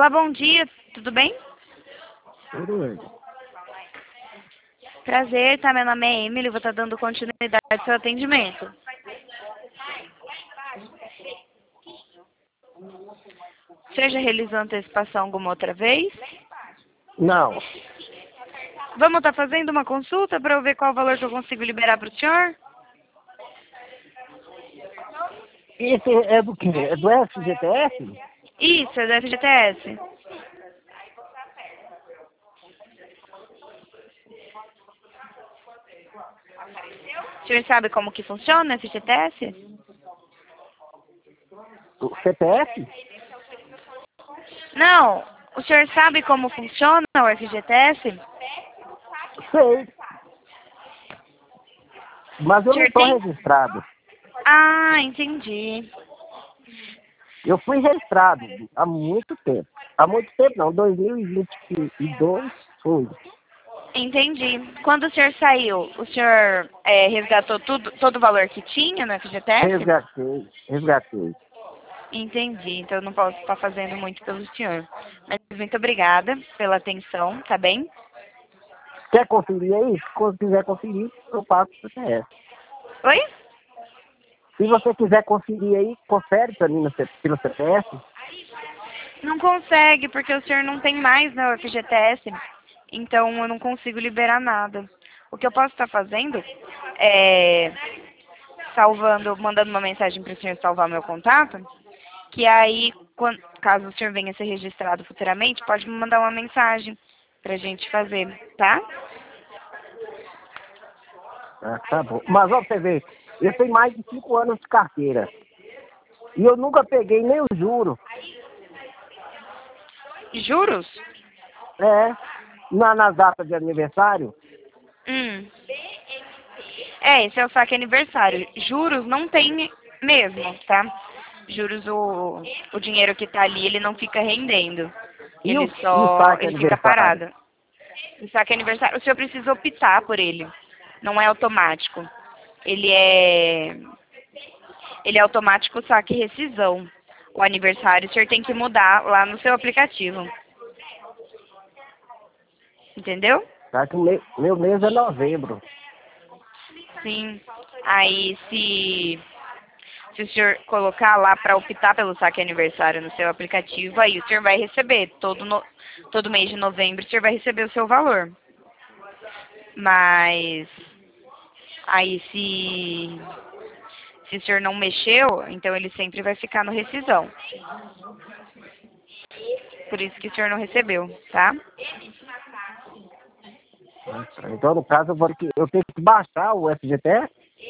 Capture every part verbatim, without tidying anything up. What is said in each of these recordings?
Olá, bom dia, tudo bem? Tudo bem. Prazer, tá? Meu nome é Emily, vou estar dando continuidade ao seu atendimento. Você já realizou antecipação alguma outra vez? Não. Vamos estar fazendo uma consulta para eu ver qual valor que eu consigo liberar para o senhor? Esse é do quê? É do F G T S? Isso, é do F G T S. O senhor sabe como que funciona o F G T S? O C P F? Não, o senhor sabe como funciona o F G T S? Sei. Mas O eu não senhor estou tem? registrado. Ah, entendi. Eu fui registrado há muito tempo. Há muito tempo não, dois mil e vinte e dois foi. Entendi. Quando o senhor saiu, o senhor é, resgatou tudo, todo o valor que tinha no F G T S? Resgatei, resgatei. Entendi. Então eu não posso estar fazendo muito pelo senhor. Mas muito obrigada pela atenção, tá bem? Quer conferir aí? Se quiser conferir, eu passo o C P F. Oi? Se você quiser conferir aí, confere para mim no, C- pelo C P F. Não consegue, porque o senhor não tem mais no F G T S. Então eu não consigo liberar nada. O que eu posso estar fazendo é salvando, mandando uma mensagem para o senhor salvar meu contato, que aí, quando, caso o senhor venha a ser registrado futuramente, pode me mandar uma mensagem pra gente fazer, tá? Ah, tá bom. Mas ó, pra você ver, eu tenho mais de cinco anos de carteira. E eu nunca peguei nem o juro. Juros? É, na, nas datas de aniversário. Hum. É, esse é o saque aniversário. Juros não tem mesmo, tá? Juros, o, o dinheiro que tá ali, ele não fica rendendo. E o, Ele e o só, saque ele fica aniversário? parado. O saque aniversário, o senhor precisa optar por ele. Não é automático. Ele é, ele é automático saque e rescisão. O aniversário, o senhor tem que mudar lá no seu aplicativo. Entendeu? Tá que o me- meu mês é novembro. Sim. Aí, se, se o senhor colocar lá para optar pelo saque aniversário no seu aplicativo, aí o senhor vai receber. Todo, no, todo mês de novembro, o senhor vai receber o seu valor. Mas, aí, se, se o senhor não mexeu, então ele sempre vai ficar no rescisão. Por isso que o senhor não recebeu, tá? Então, no caso, eu, vou, ter que- eu tenho que baixar o F G T S.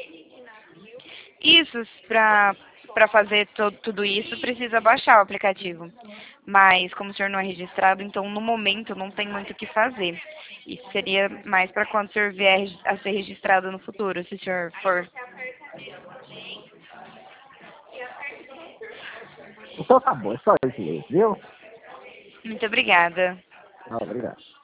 Isso, para para fazer to, tudo isso, precisa baixar o aplicativo. Mas, como o senhor não é registrado, então, no momento, não tem muito o que fazer. Isso seria mais para quando o senhor vier a ser registrado no futuro, se o senhor for. Então tá bom, é só isso mesmo, viu? Muito obrigada. Ah, obrigado.